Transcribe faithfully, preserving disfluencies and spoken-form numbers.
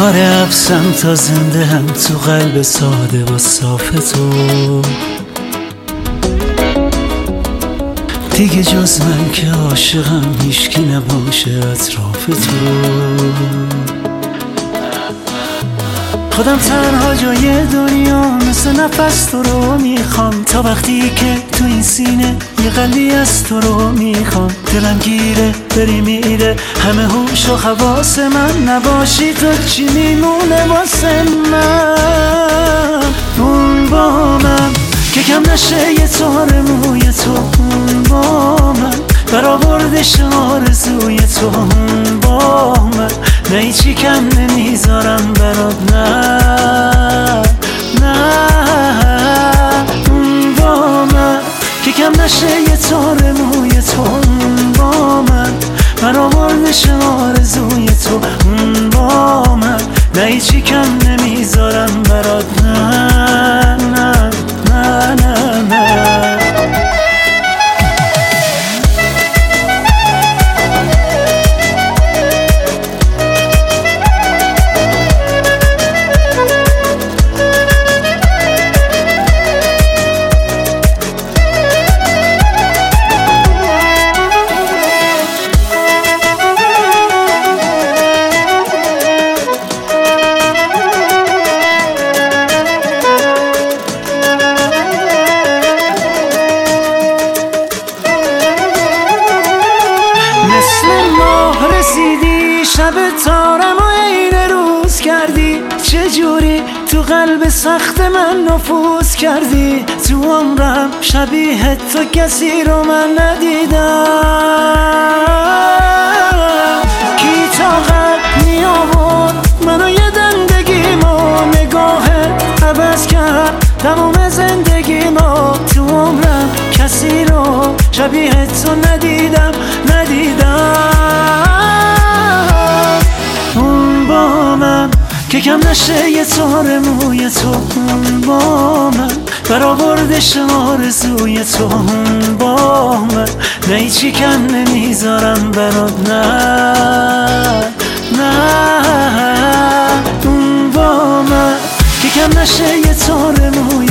آره افسم تا زنده هم تو قلب ساده و صاف تو، دیگه جز من که عاشقم هیچکی نباشه اطراف تو. خودم تنها جای دنیا مثل نفس تو رو میخوام، تا وقتی که تو این سینه یه قلبی از تو رو میخوام. دلم گیره بری میره همه هوش و حواس من، نباشی تو چی میمونه واسه من؟ اون با من که کم نشه یه تار موی تو، اون با من برآوردش آرزوی تو، اون با من نه هیچی کم نمیذارم برات، نه نه. اون با من که کم نشه یه تار موی تو، اون با من برآوردش آرزوی تو، اون با من نه هیچی کم نمیذارم برات، نه نه نه نه نه. مثل ماه رسیدی شب تارم و عین روز کردی، چجوری تو قلب سخت من نفوذ کردی. تو عمرم شبیه تو کسی رو من ندیدم، کی طاقت می آورد منو یه دندگیمو، نگاهت عوض کرد تمام زندگیمو. تو عمرم کسی رو شبیه تو ندیدم ندیدم. اون با من که کم نشه یه تار موی تو، اون با من برآوردش آرزوی تو، اون با من نه هیچی کم نمیذارم برات، نه نه. اون با من که کم نشه یه تار موی